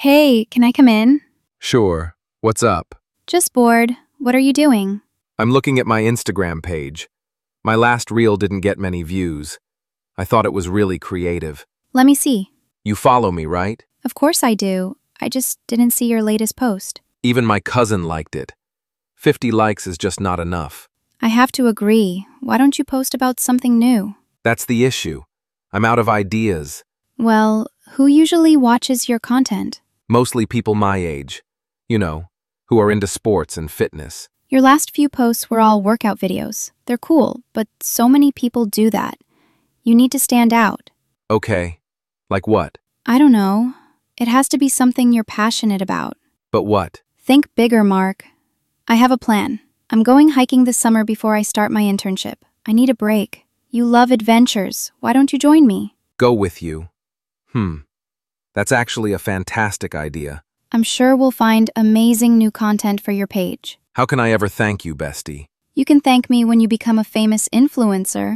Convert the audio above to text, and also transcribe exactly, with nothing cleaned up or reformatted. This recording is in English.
Hey, can I come in? Sure. What's up? Just bored. What are you doing? I'm looking at my Instagram page. My last reel didn't get many views. I thought it was really creative. Let me see. You follow me, right? Of course I do. I just didn't see your latest post. Even my cousin liked it. fifty likes is just not enough. I have to agree. Why don't you post about something new? That's the issue. I'm out of ideas. Well, who usually watches your content? Mostly people my age. You know, who are into sports and fitness. Your last few posts were all workout videos. They're cool, but so many people do that. You need to stand out. Okay. Like what? I don't know. It has to be something you're passionate about. But what? Think bigger, Mark. I have a plan. I'm going hiking this summer before I start my internship. I need a break. You love adventures. Why don't you join me? Go with you. Hmm. That's actually a fantastic idea. I'm sure we'll find amazing new content for your page. How can I ever thank you, bestie? You can thank me when you become a famous influencer.